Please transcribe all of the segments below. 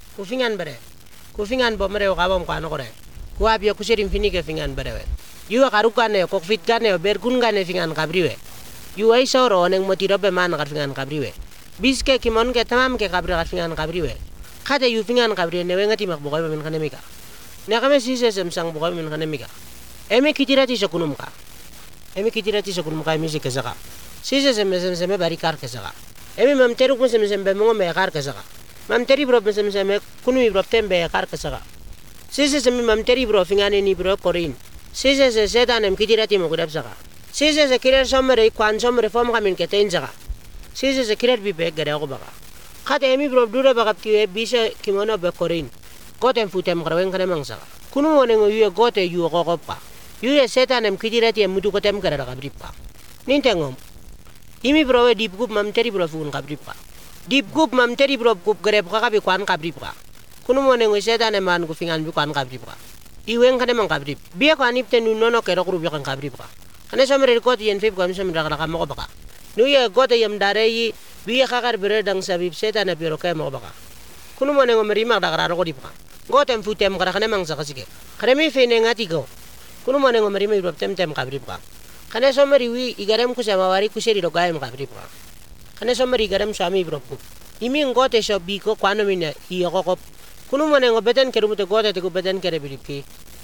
Kufingan bare. Kufingan bomre o kabom kwano kore. Kuapia kusirin finike fingan bare. Yu karukane ko fitgane berkungane fingan kabriwe. Yu ai soro neng motirobe man kar fingan kabriwe. Biske kimon ke tamam ke kabri kar fingan kabriwe. Kate yu fingan kabriwe ne wengati mak bokoy min kanemika. Ne kame sise semsang bokoy min kanemika. Emi kitirati sokunumka. Emi kitirati sokunumka emi sikesaka. Sise seme bari kar kesaka. Emi mamteru kun sembe mongo me kar kesaka. Mamteri bro sembe kunu bro tembe kar kesaka. Sise seme mamteri bro fingane ni bro korin. Sise se setan em kitirati mo kudap saka. Sise se kirer somre kwan somre fom kamin ketain saka. Sise se kirer bi be gare ko baka. Kate emi bro dura baka kiwe bisa kimono be korin. Goten futem krawen kane mangsaka. Kunu wonengo yue gote yu ko pa. Yue setan em kitirati em mutu kotem kare ka bripa. Nintengom. Imi bro we deep group mamteri bro fun ka bripa. Deep group mamteri bro group gare ka bi kwan ka bripa. Kunu wonengo setan em man ku fingan bi kwan ka bripa. Iwen kane mang kabrip biya ko anip ten nono kero kru biya kan kabrip ka kane somre ko ti en fib ko somre ka mo baka nu ye gote yam dare yi biya ka bere dang sabib setan na biro kay mo baka kunu mo ne ngomri ma da ko di pa gote em futem kara kane mang sa kasike kane mi fe ne ngati go kunu mo ne ngomri mi bro tem kabrip ka kane somre wi igarem ku sama wari ku seri do gayem kabrip ka kane somre igarem sami bro ku imi ngote so bi ko kwano mine i ko kunu mane ngo beten keru mute gote te ku beten kere bilipki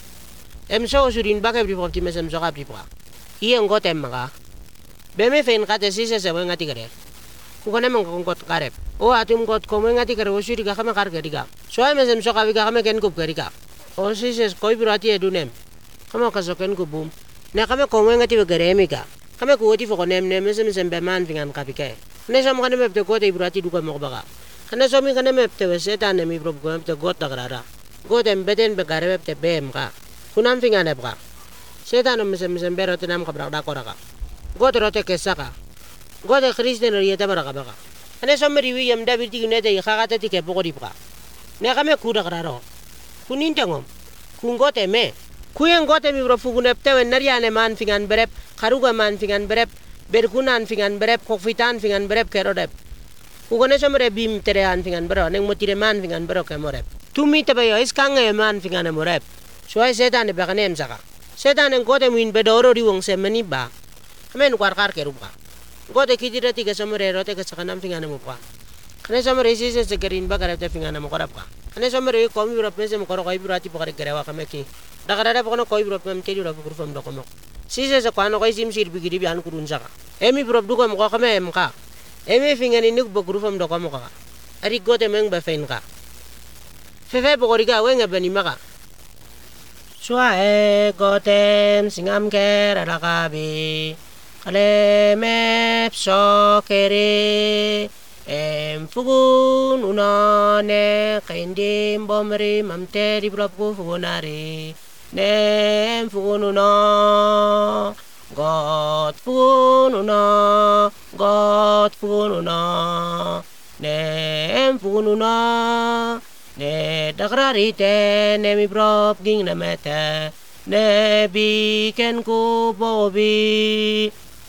em so surin baka bi popti mesem so kapri pa iye ngote maga beme fen kate sise se ngati kere ku kone mong ngot karep o atum ngot ko ngati kere o suri ga kama kar geriga so ay mesem so kabi ga kama ken ku geriga o sise koi birati edunem kama ka so ken ku bum ne kama ko ngati be gere emika kama ku oti fo nem mesem sembe man fingan kapike ne sam kane me te gote birati du ko mo baga kane somi kane mepte setan mi prob ko mepte got tagrara got em beden be gare mepte bem ka kunam fingane bra setan mesem bero tenam ka bra da koraka got rote kesaka got kristen yeta bara ka baka kane somi riwi yam david tigune te khagata tike bogori bra ne kame ku dagraro kunin tangom kun got me kuyen got mi prob fugune pte wen nariane man fingan berep karuga man fingan berep berkunan fingan berep kokfitan fingan berep kerodep Ugone somre bim terean fingan bro neng motire man fingan bro ke morep tumi tabayo iskanga man fingan morep soai setan be kanem saka setan en gote min bedoro riwong semeni ba amen kwar ke rupa gote kijira tiga somre rote ke sakanam fingan mo pa kane somre sise se gerin ba karate fingan mo korap ka kane somre ko mi rop mesem koro kai burati pakare gerewa kameki dagarada pokono koi rop mem tedi rop kurfam dokomo sise se kwano kai sim sir bigiri bi an kurun saka emi rop duko mo kame em ka emi fingani nuk bogrufam do kamo ka ari gote meng ba fein ka fefe bogoriga wenga bani maka swa e gotem singam ker alakabi kale mep so kere em fugun unane kaindim bomri mamteri blopku fugunari nem fugun uno God fununa, God fununa, nem fununa, ne dagrarite ne mi prop ging na mete, ne biken ku bobi.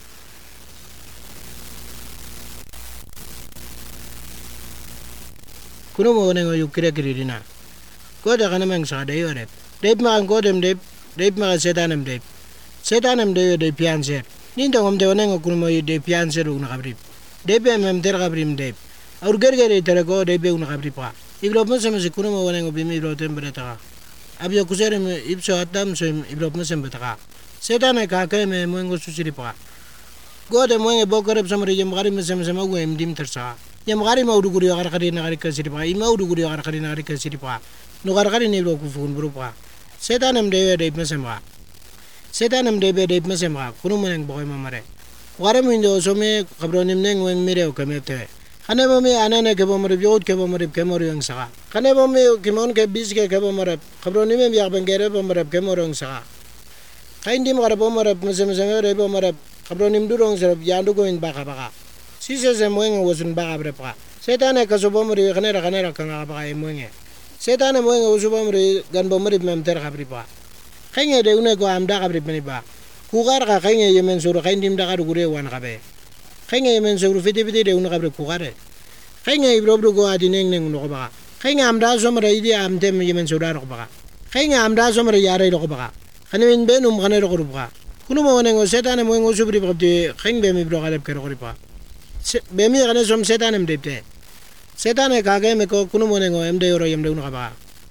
Kuno mo ne ngoy kire dina. Ko da kana mang sa de yore. Dep ma ko dem dep ma setanam dep. Setanam de pianser ninda ngom de onengo kuno de pianser una kabrip de be mem ter kabrim de aur gergere tere go de be una kabrip pa iblo mo sem se kuno onengo be mi ro tembre ta abyo kusere me ibso atam sem iblo mo sem beta setana ka ke me mo ngo susiri pa go de mo nge bokorep samri yem gari me sem agu em dim tersa yem gari ma udu guri agar kari na gari ka siri pa ima udu guri agar kari na gari ka siri pa no gar kari ne lo ku fun bro pa setanam de me sem pa setanam debe mesem ga kunu meneng boy mamare ware mindo some kabronim neng weng mireo kamete khane bomi anane ke bomre biot ke bomre ke mor yang sa khane bomi kimon ke bis ke bomre kabronim em yak bengere bomre ke mor yang sa kain dim gar bomre mesem re bomre kabronim durong serap yandu goin baka sise se moeng wosun baka brepa setane ka so bomre khane ra kan baka moenge setane moeng wosu bomre gan bomre mem ter kabripa kenge de une go am da kabri bani ba ku gar ka kenge yemen suru kain dim da ka gure wan kabe kenge yemen suru fiti de une kabri ku gare kenge ibro go adi neng no ba kaya amda somra idi amtem yemen sudar ko baka kaya amda somra yare ko baka kanin benum kanero ko baka kuno mo nengo setan mo ngo subri bakti kaya be mi bro kalep kero ko baka be mi kanen som setan em depte setan e kage me ko kuno mo nengo emde yoro yemde uno baka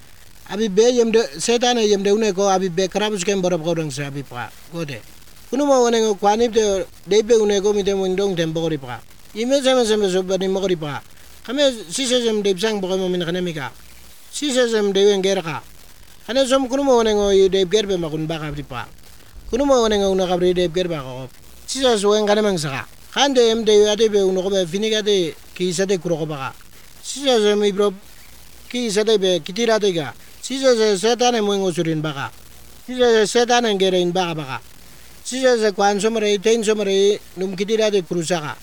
abi be yemde setan e yemde uno ko abi be krabus kem borop ko dong sa abi baka gode kuno mo nengo kwanip de be uno ko mi de mo ndong tembo ko baka ime sama so bani mo ko baka kami sisem de sang bo mo min kana mika sisem de wen gerka ana som kuno mo nengo de gerbe makun baka pa kuno mo nengo na kabri de gerba ko sisa so wen kana mang saka kande em de ade be uno ko be finiga de ki sa de kuro ko baka sisa so mi bro ki sa de be kitira de ga sisa so setane mo ngo surin baka sisa so setane gere in baka sisa so kwan somre ten somre num kitira de krusaka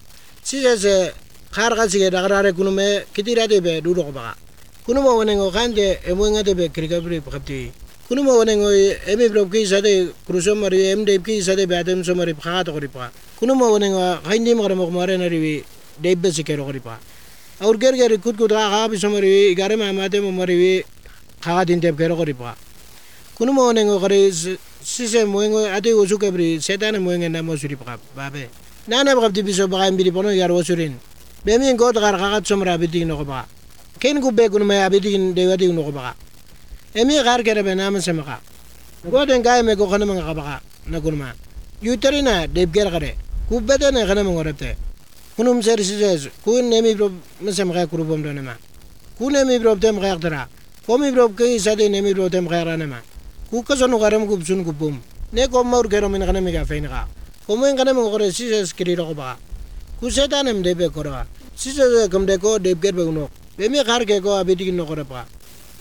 sisa so kharga sige dagarare kuno me kitira de be dudo ko baka kuno mo wonengo kande e mo ngade be krikabri pakati kuno mo wonengo emi bro ki sade kruso mari emde ki sade be adem so mari pakha to ripa kuno mo wonengo khindi mo mo mare na riwi de be sikero ko ripa aur ger kut ga bi so mari gare ma mate mo mari kha din de kero ko ripa kuno mo wonengo kare sise mo ngo ade usu kabri setane mo ngena mo suri pa babe nana bakti biso baka mbiri pono yar wosurin bemi ngot gar khagat somra biting no ba ken ku be kun me abiting de wadi no ba emi gar kere be nam semaka goden gay me ko khana nga ba na gunma yuterina de ger gare ku bedene khana mo ngorete kunum ser sijes kun nemi bro mesem ga kuru bom donema kun nemi bro tem ga dara komi bro ke sade nemi bro tem ga ranema ku ka sonu garam ku sun ku bom ne ko maur gero min khana me ga feinga komo ngana mo gore sijes kiri ro ba kusetanam debe korwa sise kamde ko deb gerbe uno bemi khar ke ko abidi no kore pa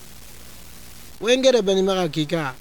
wengere bani maga kika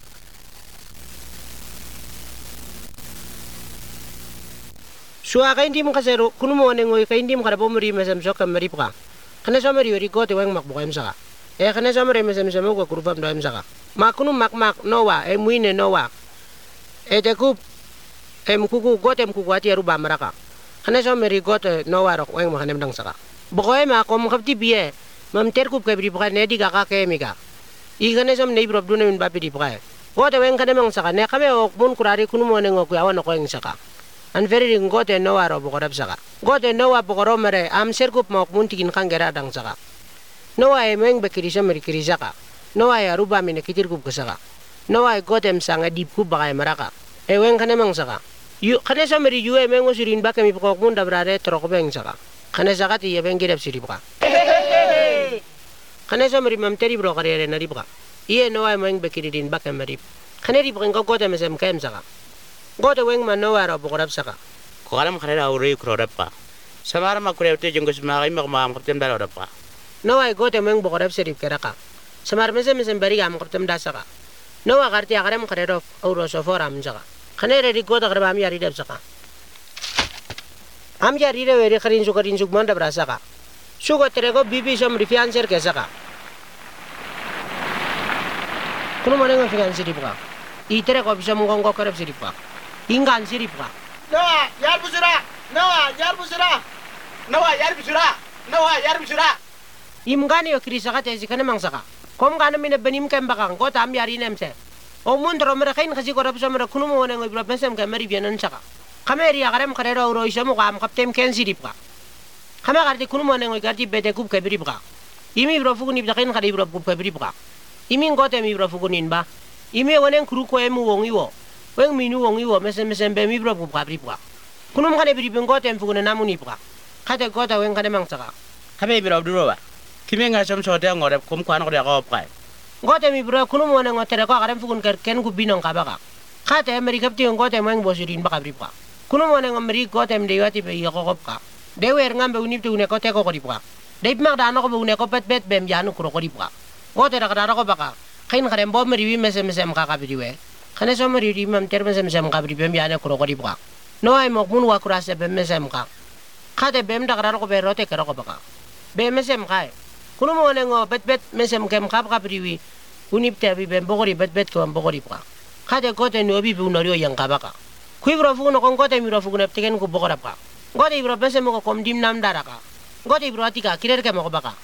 suwa ka hindi mo kasero kuno mo nengoy ka hindi mo kada pomuri mesem so kamari pa kana so mari ko te weng makbo em saka kana so mari mesem so ko kurupam do em saka makuno mak nowa muine nowa te kup kuku gotem kuku ati ruba maraka kana so meri gote no waro weng ma kanem dang saka bokoy ma kom khapti biye mam ter kup kabri baka ne diga ka kemika I kana som nei prob dune min bapi di baka gote weng kanem dang saka ne kame ok mun kurari kunu mo ne ngok yawan ko eng saka an veri gote no waro bokorab saka gote no wa bokoro mere am ser kup mok mun tikin kangera dang saka no wa emeng bekiri so meri kiri saka no wa ya ruba mine kitir kup saka no wa gotem sanga dip kup baka maraka weng kanem dang saka yu kana sa meri yu mengo sirin ba kami pokok mun dabrare trok beng saka kana saka ti beng girep siri baka kana sa meri mam teri bro kare na ribka iye no ay meng bekirin ba kami kana ri beng ko gote mesem kem saka gote weng man no aro bokorap saka ko alam khare aure kro pa samara ma kure te jengos ma ga ma kapten daro pa no ay gote meng bokorap siri keraka samar mesem bari am kapten da saka no wa garti agarem khare ro auro so foram saka khanere ri goda garba mi ari dab saka am ya ri re weri kharin su manda brasaka sugo terego bibi som rifiancer ke saka kuno mane ngo fiancer di baka I tere ko bisa monggo karep siri baka ingan siri baka nawa yar busura imgani yo krisaka te zikane mangsaka kom gana mine benim kem baka ko tam yari nemse o mun dro mere khain khasi ko rab samra kuno mo ne ngoy mesem ka mari bianan saka kameri agarem kharero ro isamo kam kaptem ken siripka kama gardi kuno mo ne ngoy gardi bete kup ka biripka imi bro fuguni bdakin khadi bro kup ka biripka imi ngote mi bro fugunin ba imi wonen kuru ko emu wongi wo weng minu wongi wo mesem be mi bro kup ka biripka kuno mo kane biripin ngote em fugune namuni pka khate gota weng kane mang saka kame biro duro ba kimenga som so te ngore kom kwan ko ko pa gote mi bro kuno mo ne ngotere ko garem fugun ken ku binon ka baka khate meri kapti ngote meng bosirin baka biripka kuno mo ne ngomri gote m deyati be yo ko ka dewer ngambe unip tu ne ko te ko ripka deip mag dano ko ne ko pet bem janu ko ripka gote ra ko baka khain garem bo meri wi mesem ka ka biwe khane so meri ri mam ter mesem ka bem janu ko ripka no ay mok mun wa kurase bem mesem ka khate bem da ko be rote ka ko baka be mesem ka kuno mo ne ngo bet mesem kem ka biwi unip te bi bem bogori bet ko bogori pa khate gote no bi bu no rio yang ka baka kui bro fu no kon gote mi bro fu ne teken ko bogora pa gote bro mesem ko kom dim nam daraka gote bro atika kirer ke mo ko baka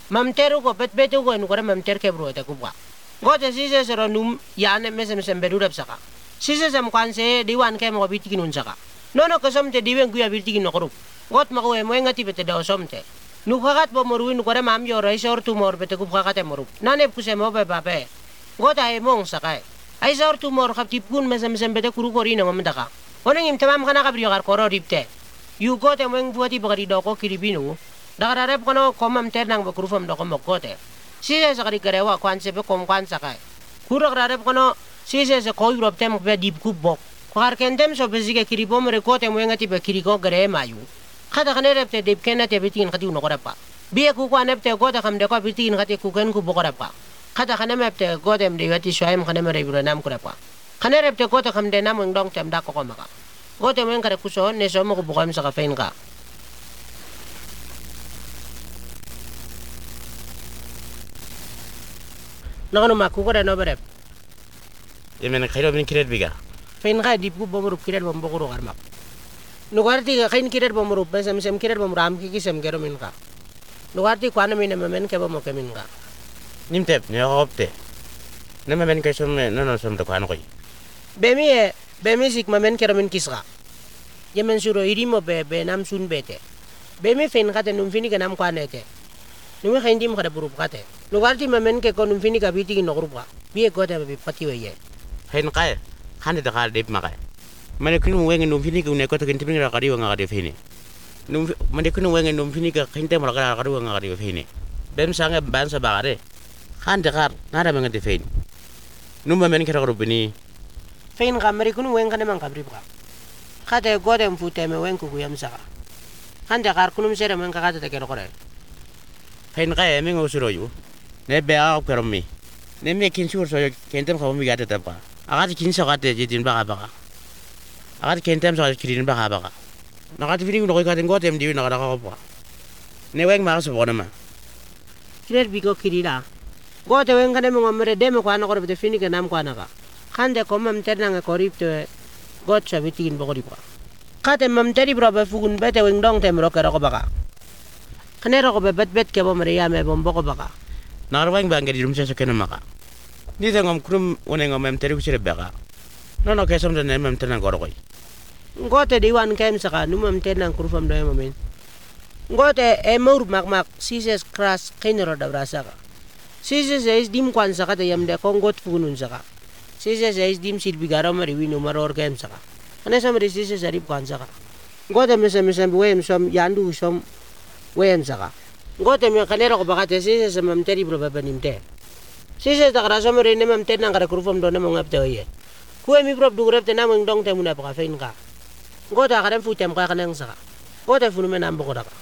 mamteru ko betu ko nu kore mamter ke bro te kubwa gote sise sero num yane mesem sembedu dap saka sise sam kwanse diwan ke mo bitiki nun saka nono ko somte diwen guya bitiki no korup got ma ko e mo ngati bete da somte nu khagat bo moru nu kore mam yo rai sor tu mor bete kub khagate morup nane kuse mo be babe gota e mong saka ai sor tu mor khap tipun mesem bete kuru kori no mamdaka oneng im tamam kana kabri gar koro ripte yu gote mo ng buati bagari do ko kiribinu dagararep kono komam ternang bo kurufam do ko mokote sise sakari karewa kwanse be kom kwansa kai kurok rarep kono sise se ko Europe tem be dip kubok ko har kendem so be zige kiribom re kote mo ngati be kiriko gare mayu khada khane repte dip kenate bitin khati uno korapa biye ku kwanepte gote kham de ko bitin khati ku ken ku bokorapa khada khane mepte gote mde wati shoyam khane mere bura nam korapa khane repte gote kham de nam ngdong tem da ko maka gote mo ngare kuso ne so mo ko bokam sa ka fein ka Nakano makuko na no berep. Yemen kairo min kiret biga. Fein ka dip ku bomurup kiret bombokuro karmak. Nugarti ka kain kiret bomurup mesem kiret bomuram kiki sem kero min ka. Nugarti ko ana min memen ke bomo ke min ka. Nimtep ne opte. Ne memen ke som no som to kan koy. Bemi sik memen kero min kisra. Yemen suro irimo be nam sun bete. Bemi fein ka te num fini ke nam kwanete. Numi khain dim khada burup kate lugarti memen ke konum fini ka biti no grupa biye ko ta be pati weye Hen kay hande da kal dip makay. Mane kunu wengen num fini ku ne ko to ken tipin ra kadi wa ngade fini. Num mane kunu wengen num fini ka khinte mara kadi wa ngade fini. Bem sange ban sa bagare. Hande kar nada mengade fini. Num memen ke ro bini. fein ka mari kunu wen kana man kabri ba kate ko dem fute me wen ku yam saka hande kar kunum sere men ka kate te kero kore Hen kay me ngosuro yu. Ne be a ko mi. Ne me kin sur so kentem ko mi gade ta ba. Agati kin so gade jidin ba ba. Agati kentem so kirin ba ba. Nagati fini no ko gade ngotem di na ga ko ba. Ne weng ma so bona ma. kirer bigo kirira gote wen kana mo ngomre dem ko ana kore be fini ke nam ko ana ka hande ko mam terna nga koripte got sa bitin bogori ba kate mam teri bro be fugun bete wen dong tem ro kero ko ba kanero ko be bet ke bo maria me bom boko baka Narwang bang di rumsa so kena maka. Ni ta ngom krum one ngom mem teri ku sire baka. No kesam den mem tenan goro koy. ngote diwan kem saka numam tenan kurfam do momen ngote e mur mak sises kras kenero da brasaka sises is dim kwan saka te yamde kongot funun saka sises is dim sil bigaro mari winu maror kem saka ane samri sises arip kwan saka ngote mesem wem som yandu som wem saka ngote me kanero ko bakate sises mam teri bro babanimte sises da graso mari ne mam tenan gara kurfam do ne mo ngapte oye kuwe mi prob du repte na mo ndong te muna pa fein ka Gota kadang futem ka kanang saka. Gota funu menam boko daka.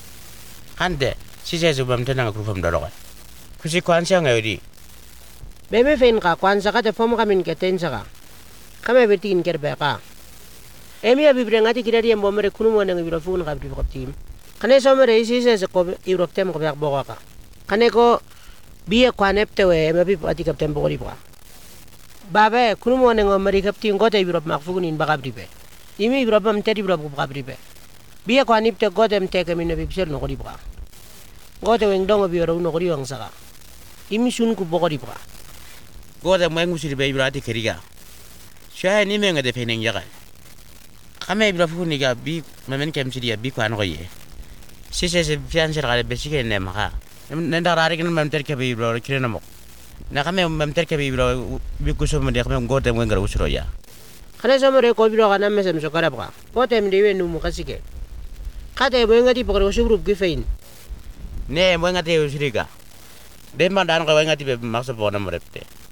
Hande sise su bam tenan ku fam do koy. Kusi kwan sia ngayodi. Bebe fein ka kwan saka te fom kamin ke ten saka. Kame betin kerbe ka. Emi abi brengati kirari em bomere kunu mo nang biro fun ka biro tim. Kane somere sise se ko Europe tem ko yak boko ka. Kane ko biye kwanepte we emi abi pati kapten boko ripa. Babe kunu mo nang mari kaptin gota Europe mak fugunin bakab ripe. Imi Europa mteri Europa ku kabribe. Biya ko anipte godem teke min bibsel no kori bra. Gode weng dong bi ro no kori wang saka. Imi sun ku bokori bra. Gode mo ngu sire be ibrati keriga. Sha ni me ngade feneng yaga. Kame ibra fu ni ga bi memen kem sidia bi kwan koye. Sise se fian ser gale besike ne maka. Nenda rari ken mem ter ke bi ibra kirena mo. Na kame mem ter ke bi ibra bi kuso mo de kame gode mo ngara usro ya. Kane somere ko biro kana mesem so karabka. Potem dewe nu mukasike. Kate bo ngati pokro sugrup gifein. Ne mo ngate usriga. Dem mandan ko ngati be makso bona mo repte.